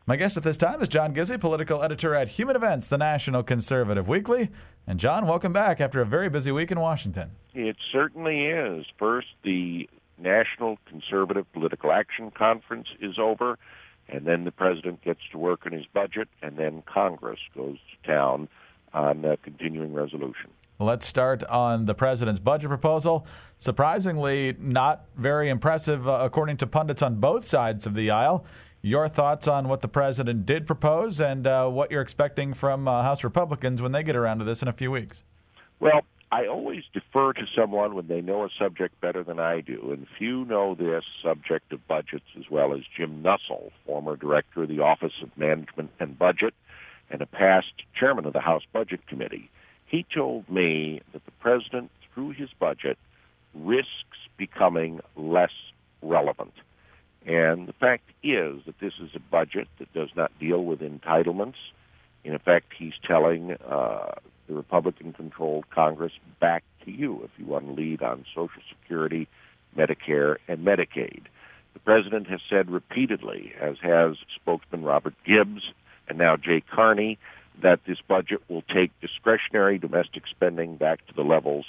My guest at this time is John Gizzi, political editor at Human Events, the National Conservative Weekly. And John, welcome back after a very busy week in Washington. It certainly is. First, the National Conservative Political Action Conference is over, and then the president gets to work on his budget, and then Congress goes to town on a continuing resolution. Let's start on the president's budget proposal. Surprisingly, not very impressive, according to pundits on both sides of the aisle. Your thoughts on what the president did propose and what you're expecting from House Republicans when they get around to this in a few weeks? Well, I always defer to someone when they know a subject better than I do, and few know this subject of budgets as well as Jim Nussle, former director of the Office of Management and Budget and a past chairman of the House Budget Committee. He told me that the president, through his budget, risks becoming less relevant. And the fact is that this is a budget that does not deal with entitlements. In effect, he's telling the Republican-controlled Congress, back to you if you want to lead on Social Security, Medicare, and Medicaid. The president has said repeatedly, as has spokesman Robert Gibbs and now Jay Carney, that this budget will take discretionary domestic spending back to the levels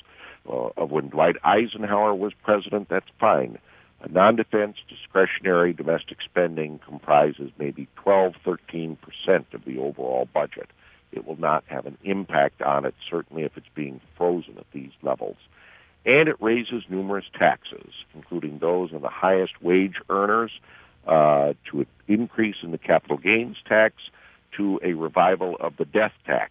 of when Dwight Eisenhower was president. That's fine. A non-defense discretionary domestic spending comprises maybe 12-13% of the overall budget. It will not have an impact on it, certainly if it's being frozen at these levels. And it raises numerous taxes, including those on the highest wage earners, to an increase in the capital gains tax, to a revival of the death tax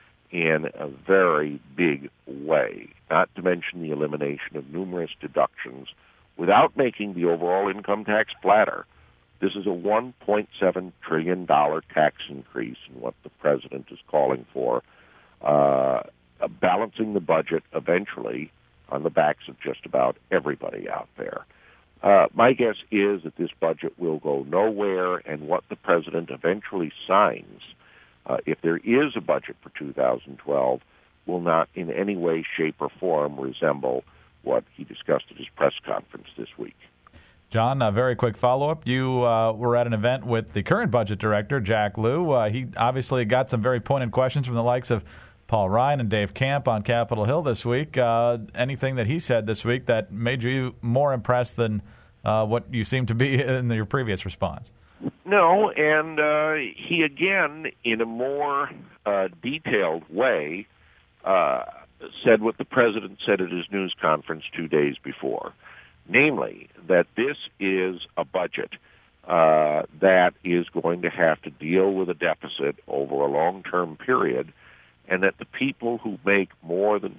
in a very big way, not to mention the elimination of numerous deductions without making the overall income tax flatter. This is a $1.7 trillion tax increase in what the president is calling for, balancing the budget eventually on the backs of just about everybody out there. My guess is that this budget will go nowhere, and what the president eventually signs, if there is a budget for 2012, will not in any way, shape, or form resemble what he discussed at his press conference this week. John, a very quick follow-up. You were at an event with the current budget director, Jack Lew. He obviously got some very pointed questions from the likes of Paul Ryan and Dave Camp on Capitol Hill this week. Anything that he said this week that made you more impressed than what you seemed to be in your previous response? No, and he again, in a more detailed way, said what the president said at his news conference 2 days before, namely that this is a budget that is going to have to deal with a deficit over a long-term period, and that the people who make more than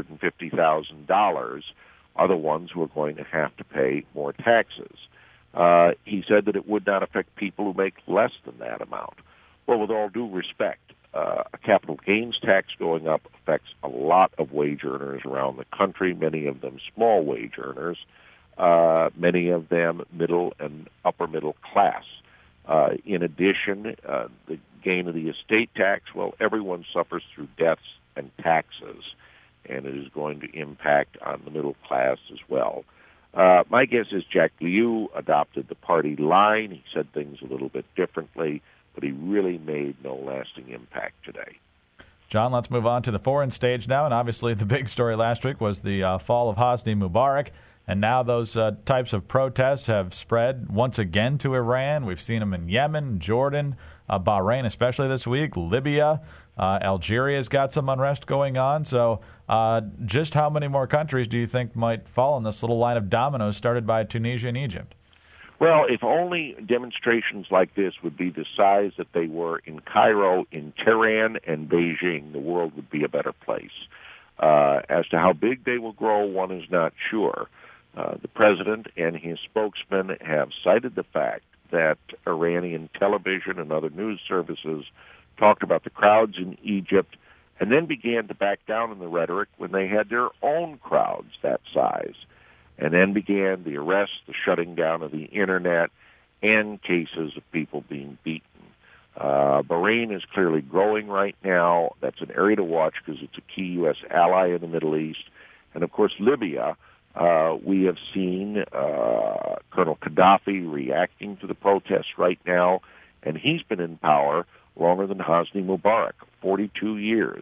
$250,000 are the ones who are going to have to pay more taxes. He said that it would not affect people who make less than that amount. Well, with all due respect, a capital gains tax going up affects a lot of wage earners around the country, many of them small wage earners, many of them middle and upper middle class. In addition, the gain of the estate tax, well, everyone suffers through deaths and taxes, and it is going to impact on the middle class as well. My guess is Jack Lew adopted the party line. He said things a little bit differently, but he really made no lasting impact today. John, let's move on to the foreign stage now, and obviously the big story last week was the fall of Hosni Mubarak, and now those types of protests have spread once again to Iran. We've seen them in Yemen, Jordan, Bahrain, especially this week, Libya. Algeria's got some unrest going on. So just how many more countries do you think might fall in this little line of dominoes started by Tunisia and Egypt? Well, if only demonstrations like this would be the size that they were in Cairo, in Tehran, and Beijing, the world would be a better place. As to how big they will grow, one is not sure. The president and his spokesman have cited the fact that Iranian television and other news services talked about the crowds in Egypt and then began to back down in the rhetoric when they had their own crowds that size. And then began the arrests, the shutting down of the Internet, and cases of people being beaten. Bahrain is clearly growing right now. That's an area to watch because it's a key U.S. ally in the Middle East. And, of course, Libya, we have seen Colonel Gaddafi reacting to the protests right now. and he's been in power longer than Hosni Mubarak, 42 years.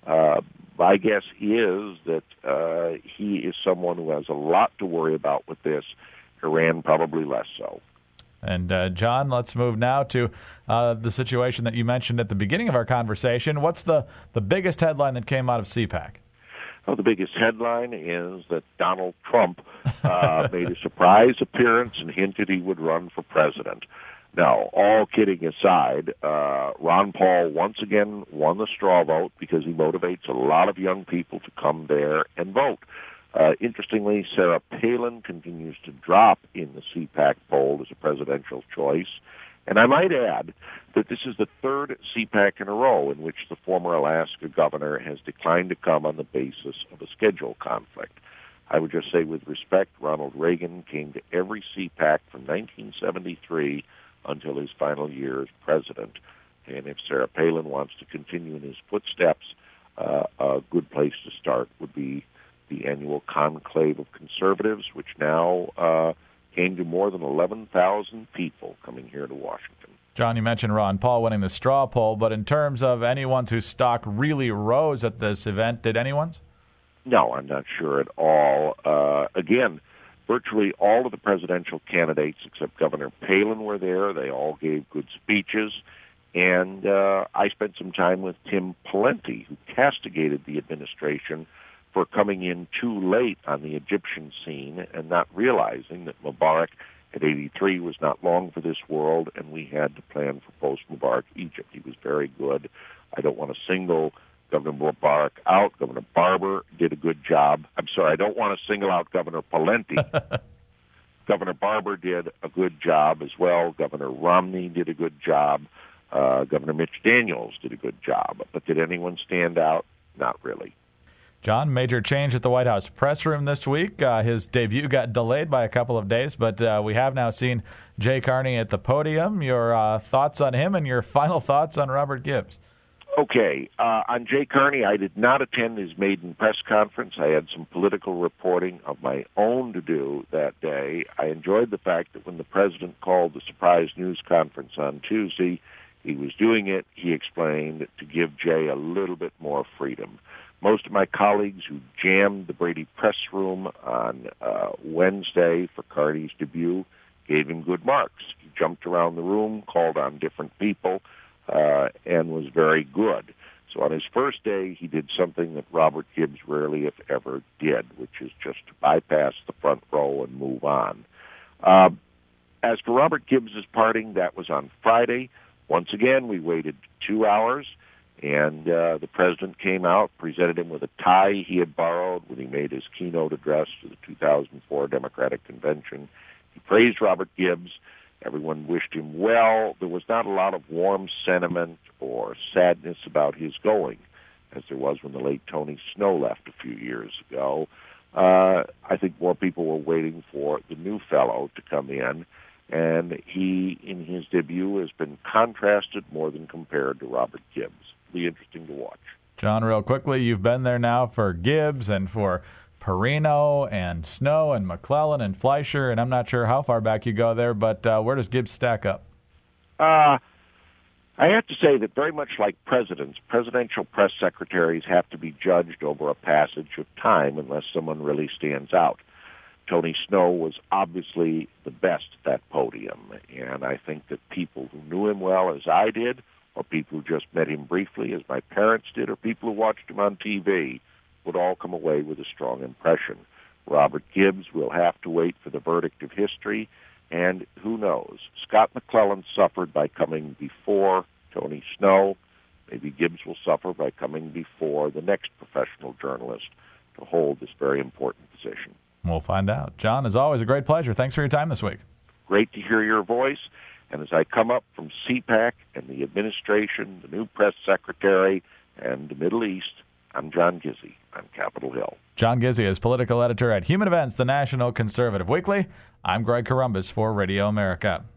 My guess is that he is someone who has a lot to worry about with this. Iran probably less so. And, John, let's move now to the situation that you mentioned at the beginning of our conversation. What's the biggest headline that came out of CPAC? Oh, the biggest headline is that Donald Trump made a surprise appearance and hinted he would run for president. Now, all kidding aside, Ron Paul once again won the straw vote because he motivates a lot of young people to come there and vote. Interestingly, Sarah Palin continues to drop in the CPAC poll as a presidential choice. And I might add that this is the third CPAC in a row in which the former Alaska governor has declined to come on the basis of a schedule conflict. I would just say with respect, Ronald Reagan came to every CPAC from 1973 until his final year as president. And if Sarah Palin wants to continue in his footsteps, a good place to start would be the annual conclave of conservatives, which now came to more than 11,000 people coming here to Washington. John, you mentioned Ron Paul winning the straw poll, but in terms of anyone's whose stock really rose at this event, did anyone's? No, I'm not sure at all. Again, virtually all of the presidential candidates except Governor Palin were there. They all gave good speeches. And I spent some time with Tim Pawlenty, who castigated the administration for coming in too late on the Egyptian scene and not realizing that Mubarak at 83 was not long for this world, and we had to plan for post-Mubarak Egypt. He was very good. I don't want to single Governor Mubarak out. Governor Barber did a good job. I'm sorry, I don't want to single out Governor Pawlenty. Governor Barber did a good job as well. Governor Romney did a good job. Governor Mitch Daniels did a good job. But did anyone stand out? Not really. John, major change at the White House press room this week. His debut got delayed by a couple of days, but we have now seen Jay Carney at the podium. Your thoughts on him and your final thoughts on Robert Gibbs? Okay. On Jay Carney, I did not attend his maiden press conference. I had some political reporting of my own to do that day. I enjoyed the fact that when the president called the surprise news conference on Tuesday, he was doing it, he explained, to give Jay a little bit more freedom. Most of my colleagues who jammed the Brady press room on Wednesday for Carney's debut gave him good marks. He jumped around the room, called on different people, and was very good. So on his first day, he did something that Robert Gibbs rarely, if ever, did, which is just to bypass the front row and move on. As for Robert Gibbs' parting, that was on Friday. Once again, we waited 2 hours. And the president came out, presented him with a tie he had borrowed when he made his keynote address to the 2004 Democratic Convention. He praised Robert Gibbs. Everyone wished him well. There was not a lot of warm sentiment or sadness about his going, as there was when the late Tony Snow left a few years ago. I think more people were waiting for the new fellow to come in. And he, in his debut, has been contrasted more than compared to Robert Gibbs. Be interesting to watch. John, real quickly, you've been there now for Gibbs and for Perino and Snow and McClellan and Fleischer, and I'm not sure how far back you go there, but where does Gibbs stack up? I have to say that very much like presidents, presidential press secretaries have to be judged over a passage of time unless someone really stands out. Tony Snow was obviously the best at that podium, and I think that people who knew him well, as I did, or people who just met him briefly, as my parents did, or people who watched him on TV, would all come away with a strong impression. Robert Gibbs will have to wait for the verdict of history, and who knows? Scott McClellan suffered by coming before Tony Snow. Maybe Gibbs will suffer by coming before the next professional journalist to hold this very important position. We'll find out. John, as always, a great pleasure. Thanks for your time this week. Great to hear your voice. And as I come up from CPAC and the administration, the new press secretary, and the Middle East, I'm John Gizzi on Capitol Hill. John Gizzi is political editor at Human Events, the National Conservative Weekly. I'm Greg Corombos for Radio America.